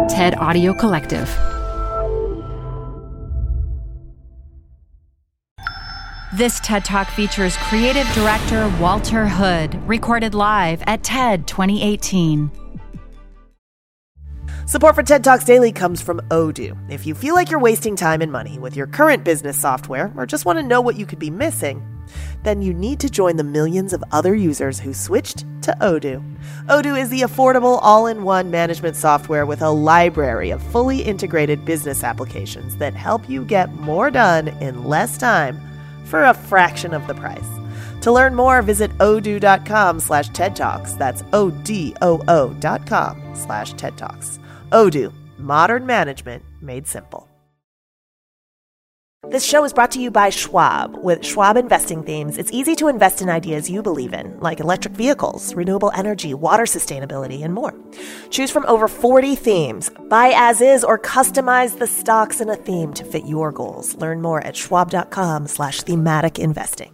TED Audio Collective. This TED Talk features creative director Walter Hood, recorded live at TED 2018. Support for TED Talks Daily comes from Odoo. If you feel like you're wasting time and money with your current business software or just want to know what you could be missing, then you need to join the millions of other users who switched to Odoo. Odoo is the affordable all-in-one management software with a library of fully integrated business applications that help you get more done in less time for a fraction of the price. To learn more, visit odoo.com/TED Talks. That's ODOO.com/TED Talks. Odoo, modern management made simple. This show is brought to you by Schwab. With Schwab investing themes, it's easy to invest in ideas you believe in, like electric vehicles, renewable energy, water sustainability, and more. Choose from over 40 themes. Buy as is or customize the stocks in a theme to fit your goals. Learn more at schwab.com/thematic investing.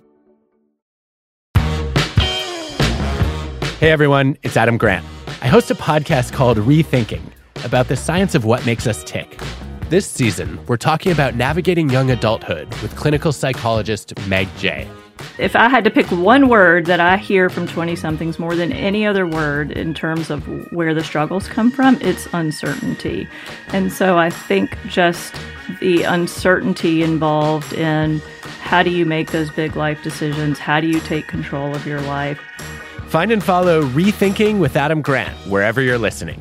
Hey everyone, it's Adam Grant. I host a podcast called Rethinking about the science of what makes us tick. This season, we're talking about navigating young adulthood with clinical psychologist Meg Jay. If I had to pick one word that I hear from 20-somethings more than any other word in terms of where the struggles come from, it's uncertainty. And so I think just the uncertainty involved in how do you make those big life decisions? How do you take control of your life? Find and follow Rethinking with Adam Grant wherever you're listening.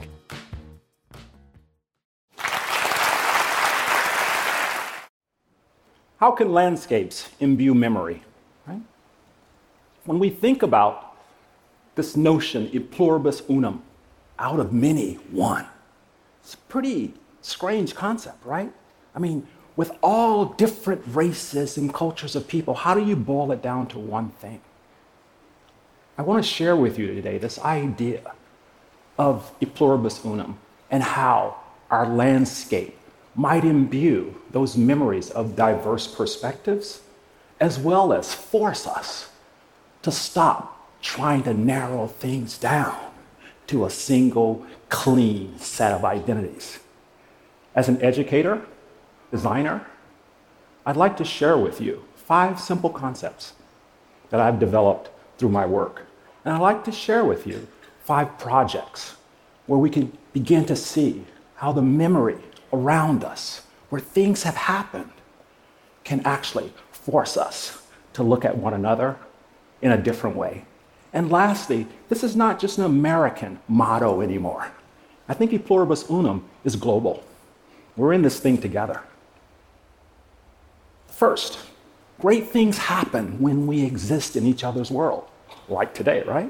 How can landscapes imbue memory? Right? When we think about this notion, e pluribus unum, out of many, one, it's a pretty strange concept, right? I mean, with all different races and cultures of people, how do you boil it down to one thing? I want to share with you today this idea of e pluribus unum and how our landscape might imbue those memories of diverse perspectives, as well as force us to stop trying to narrow things down to a single, clean set of identities. As an educator, designer, I'd like to share with you 5 simple concepts that I've developed through my work. And I'd like to share with you 5 projects where we can begin to see how the memory around us, where things have happened, can actually force us to look at one another in a different way. And lastly, this is not just an American motto anymore. I think e pluribus unum is global. We're in this thing together. First, great things happen when we exist in each other's world, like today, right?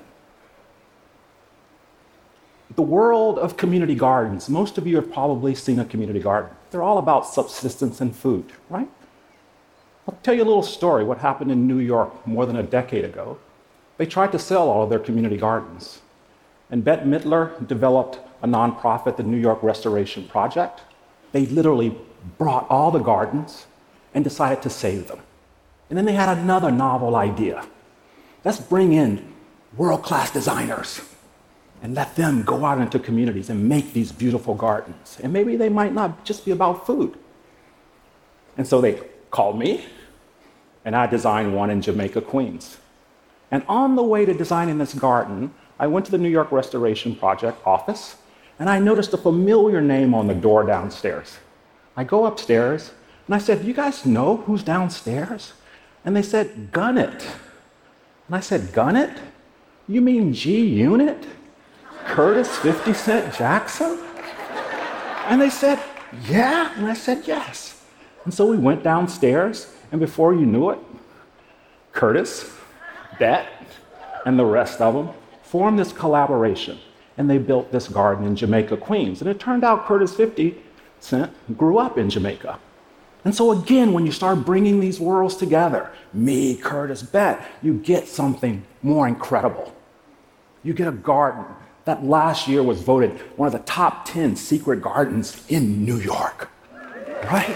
The world of community gardens, most of you have probably seen a community garden. They're all about subsistence and food, right? I'll tell you a little story, what happened in New York more than a decade ago. They tried to sell all of their community gardens. And Bette Midler developed a nonprofit, the New York Restoration Project. They literally brought all the gardens and decided to save them. And then they had another novel idea. Let's bring in world-class designers and let them go out into communities and make these beautiful gardens. And maybe they might not just be about food. And so they called me, and I designed one in Jamaica, Queens. And on the way to designing this garden, I went to the New York Restoration Project office, and I noticed a familiar name on the door downstairs. I go upstairs, and I said, "Do you guys know who's downstairs?" And they said, "Gunnett." And I said, "Gunnett? You mean G-Unit? Curtis 50 Cent Jackson?" And they said, "Yeah." And I said, "Yes." And so we went downstairs, and before you knew it, Curtis, Bette, and the rest of them formed this collaboration, and they built this garden in Jamaica, Queens. And it turned out Curtis 50 Cent grew up in Jamaica. And so again, when you start bringing these worlds together, me, Curtis, Bette, you get something more incredible. You get a garden that last year was voted one of the top 10 secret gardens in New York, right?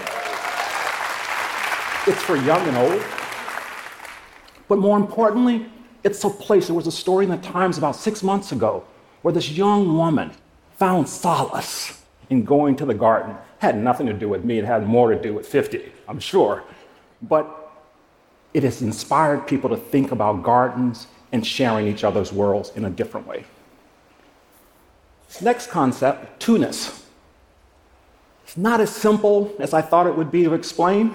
It's for young and old. But more importantly, it's a place. There was a story in the Times about 6 months ago where this young woman found solace in going to the garden. It had nothing to do with me. It had more to do with 50, I'm sure. But it has inspired people to think about gardens and sharing each other's worlds in a different way. This next concept, two-ness. It's not as simple as I thought it would be to explain.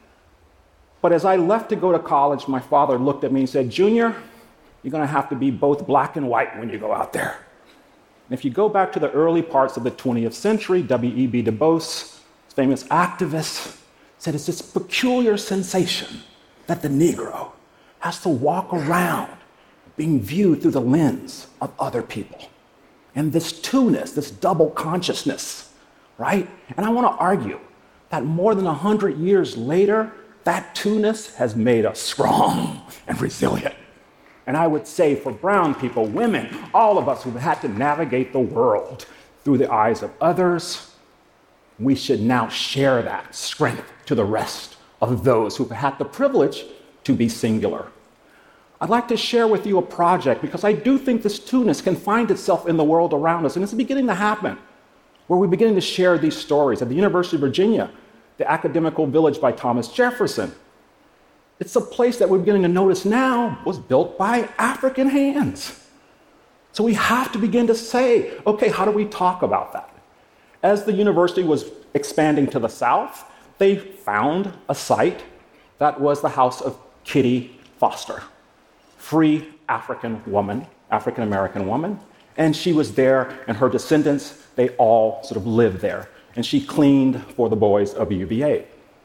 But as I left to go to college, my father looked at me and said, "Junior, you're going to have to be both black and white when you go out there." And if you go back to the early parts of the 20th century, W.E.B. Du Bois, famous activist, said it's this peculiar sensation that the Negro has to walk around being viewed through the lens of other people. And this two-ness, this double consciousness, right? And I want to argue that more than 100 years later, that two-ness has made us strong and resilient. And I would say for brown people, women, all of us who've had to navigate the world through the eyes of others, we should now share that strength to the rest of those who've had the privilege to be singular. I'd like to share with you a project because I do think this two-ness can find itself in the world around us, and it's beginning to happen, where we're beginning to share these stories. At the University of Virginia, the Academical Village by Thomas Jefferson, it's a place that we're beginning to notice now was built by African hands. So we have to begin to say, okay, how do we talk about that? As the university was expanding to the south, they found a site that was the house of Kitty Foster, free African American woman. And she was there, and her descendants, they all sort of lived there. And she cleaned for the boys of UVA.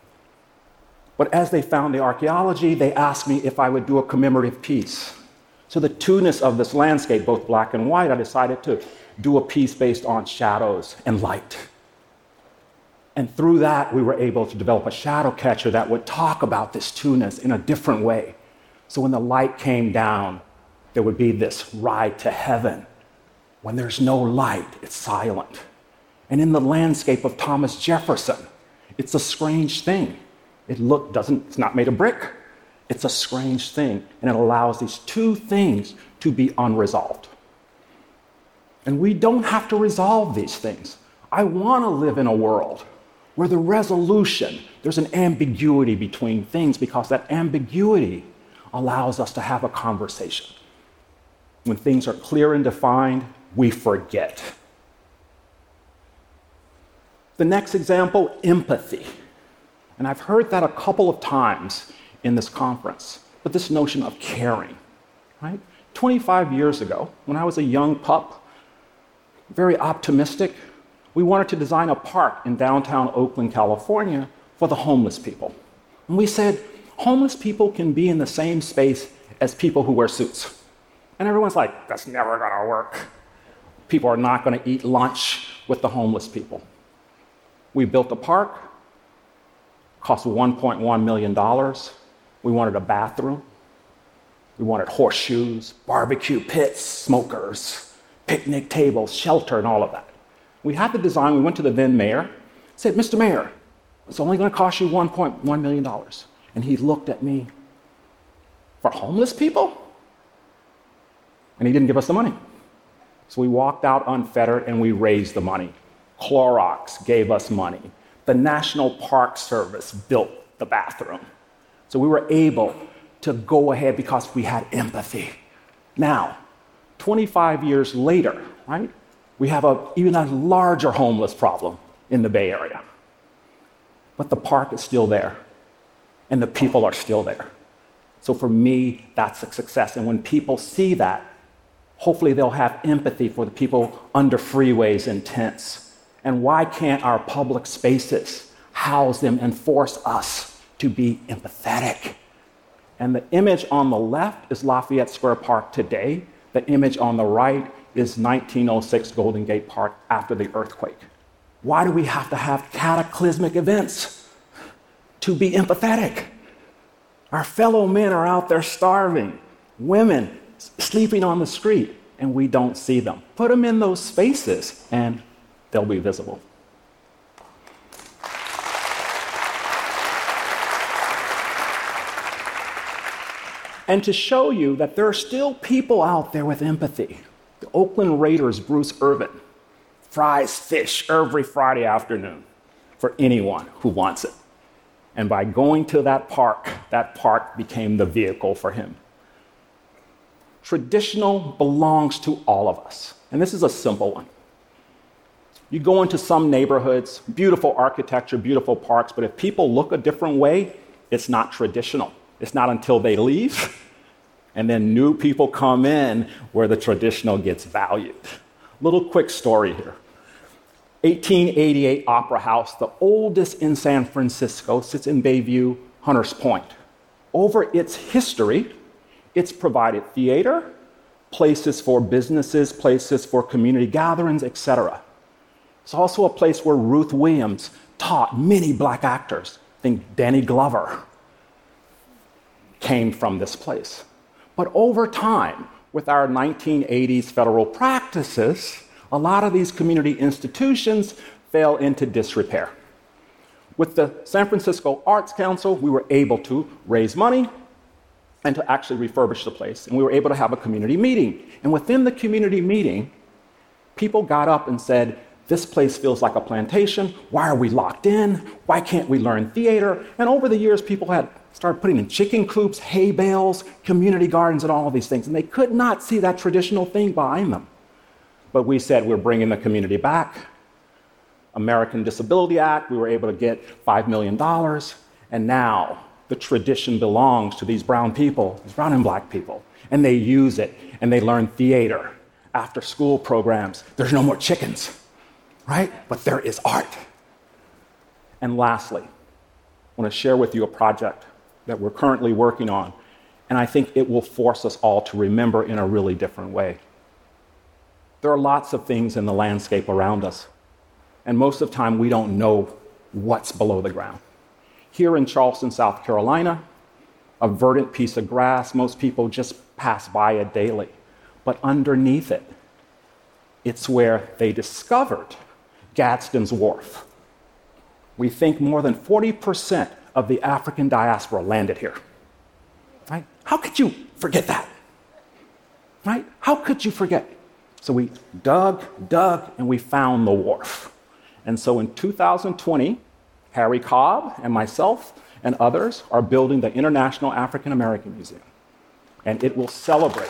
But as they found the archaeology, they asked me if I would do a commemorative piece. So the two-ness of this landscape, both black and white, I decided to do a piece based on shadows and light. And through that, we were able to develop a shadow catcher that would talk about this two-ness in a different way. So when the light came down, there would be this ride to heaven. When there's no light, it's silent. And in the landscape of Thomas Jefferson, it's a strange thing. It's not made of brick. It's a strange thing, and it allows these two things to be unresolved. And we don't have to resolve these things. I want to live in a world where the resolution, there's an ambiguity between things, because that ambiguity allows us to have a conversation. When things are clear and defined, we forget. The next example, empathy. And I've heard that a couple of times in this conference, but this notion of caring, right? 25 years ago, when I was a young pup, very optimistic, we wanted to design a park in downtown Oakland, California for the homeless people. And we said, homeless people can be in the same space as people who wear suits. And everyone's like, that's never gonna work. People are not gonna eat lunch with the homeless people. We built a park, cost $1.1 million. We wanted a bathroom. We wanted horseshoes, barbecue pits, smokers, picnic tables, shelter, and all of that. We had the design. We went to the then mayor, said, "Mr. Mayor, it's only going to cost you $1.1 million. And he looked at me, "For homeless people?" And he didn't give us the money. So we walked out unfettered and we raised the money. Clorox gave us money. The National Park Service built the bathroom. So we were able to go ahead because we had empathy. Now, 25 years later, right, we have even a larger homeless problem in the Bay Area. But the park is still there, and the people are still there. So for me, that's a success. And when people see that, hopefully they'll have empathy for the people under freeways and tents. And why can't our public spaces house them and force us to be empathetic? And the image on the left is Lafayette Square Park today. The image on the right is 1906 Golden Gate Park after the earthquake. Why do we have to have cataclysmic events to be empathetic? Our fellow men are out there starving, women sleeping on the street, and we don't see them. Put them in those spaces, and they'll be visible. And to show you that there are still people out there with empathy, the Oakland Raiders' Bruce Irvin fries fish every Friday afternoon for anyone who wants it. And by going to that park became the vehicle for him. Traditional belongs to all of us. And this is a simple one. You go into some neighborhoods, beautiful architecture, beautiful parks, but if people look a different way, it's not traditional. It's not until they leave, and then new people come in where the traditional gets valued. Little quick story here. 1888 Opera House, the oldest in San Francisco, sits in Bayview, Hunters Point. Over its history, it's provided theater, places for businesses, places for community gatherings, etc. It's also a place where Ruth Williams taught many black actors. Think Danny Glover came from this place. But over time, with our 1980s federal practices, a lot of these community institutions fell into disrepair. With the San Francisco Arts Council, we were able to raise money and to actually refurbish the place. And we were able to have a community meeting. And within the community meeting, people got up and said, this place feels like a plantation. Why are we locked in? Why can't we learn theater? And over the years, people had started putting in chicken coops, hay bales, community gardens, and all of these things. And they could not see that traditional thing behind them. But we said we're bringing the community back. American Disability Act, we were able to get $5 million. And now the tradition belongs to these brown people, these brown and black people. And they use it, and they learn theater, after school programs. There's no more chickens, right? But there is art. And lastly, I want to share with you a project that we're currently working on, and I think it will force us all to remember in a really different way. There are lots of things in the landscape around us, and most of the time we don't know what's below the ground. Here in Charleston, South Carolina, a verdant piece of grass, most people just pass by it daily. But underneath it, it's where they discovered Gadsden's Wharf. We think more than 40% of the African diaspora landed here. Right? How could you forget that? Right? How could you forget? So we dug, and we found the wharf. And so in 2020, Harry Cobb and myself and others are building the International African American Museum. And it will celebrate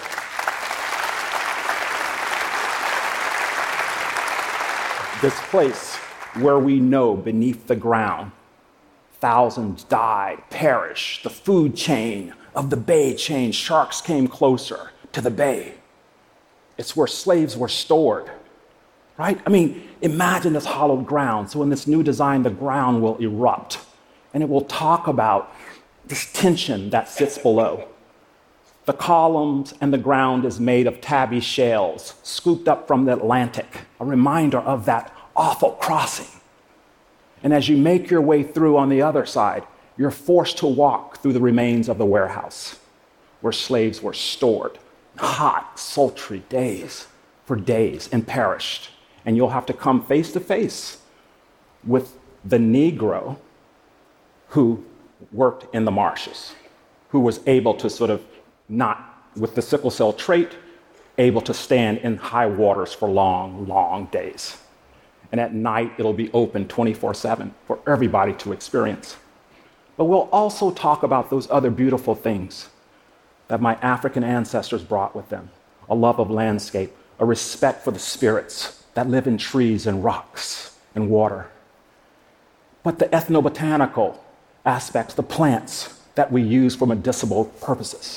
this place where we know beneath the ground thousands died, perished, the food chain of the bay changed, sharks came closer to the bay. It's where slaves were stored, right? I mean, imagine this hollowed ground. So in this new design, the ground will erupt, and it will talk about this tension that sits below. The columns and the ground is made of tabby shells scooped up from the Atlantic, a reminder of that awful crossing. And as you make your way through on the other side, you're forced to walk through the remains of the warehouse where slaves were stored, hot, sultry days, for days, and perished. And you'll have to come face to face with the Negro who worked in the marshes, who was able to sort of not, with the sickle cell trait, able to stand in high waters for long, long days. And at night, it'll be open 24/7 for everybody to experience. But we'll also talk about those other beautiful things that my African ancestors brought with them: a love of landscape, a respect for the spirits that live in trees and rocks and water. But the ethnobotanical aspects, the plants that we use for medicinal purposes.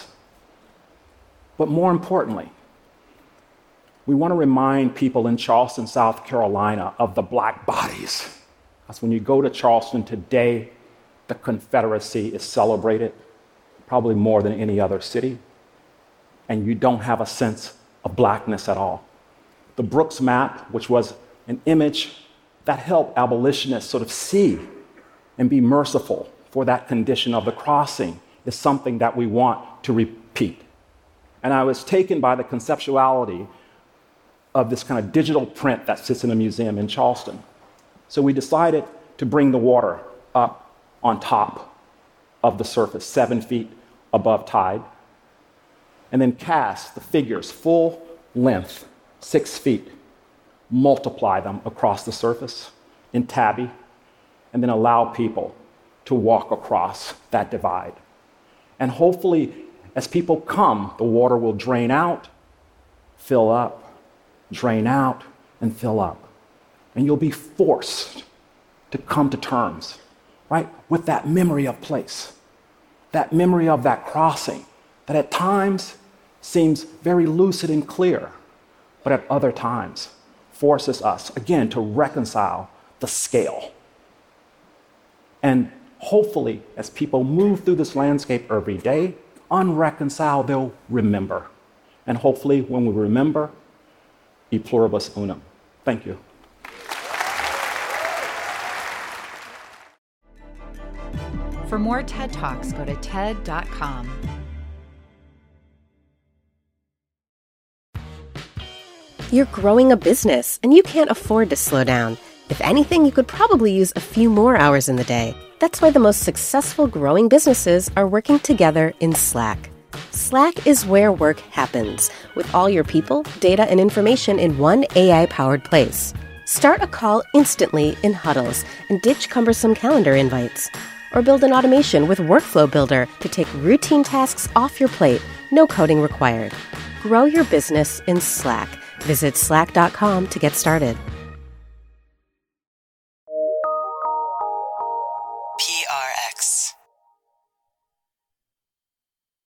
But more importantly, we want to remind people in Charleston, South Carolina, of the black bodies. Because when you go to Charleston today, the Confederacy is celebrated probably more than any other city, and you don't have a sense of blackness at all. The Brooks map, which was an image that helped abolitionists sort of see and be merciful for that condition of the crossing, is something that we want to repeat. And I was taken by the conceptuality of this kind of digital print that sits in a museum in Charleston. So we decided to bring the water up on top of the surface, 7 feet above tide, and then cast the figures full length, 6 feet, multiply them across the surface in Tabby, and then allow people to walk across that divide. And hopefully, as people come, the water will drain out, fill up, drain out, and fill up. And you'll be forced to come to terms, right, with that memory of place, that memory of that crossing that at times seems very lucid and clear, but at other times forces us, again, to reconcile the scale. And hopefully, as people move through this landscape every day, unreconciled, they'll remember. And hopefully, when we remember, e pluribus unum. Thank you. For more TED Talks, go to TED.com. You're growing a business, and you can't afford to slow down. If anything, you could probably use a few more hours in the day. That's why the most successful growing businesses are working together in Slack. Slack is where work happens, with all your people, data, and information in one AI-powered place. Start a call instantly in huddles and ditch cumbersome calendar invites. Or build an automation with Workflow Builder to take routine tasks off your plate, no coding required. Grow your business in Slack. Visit slack.com to get started.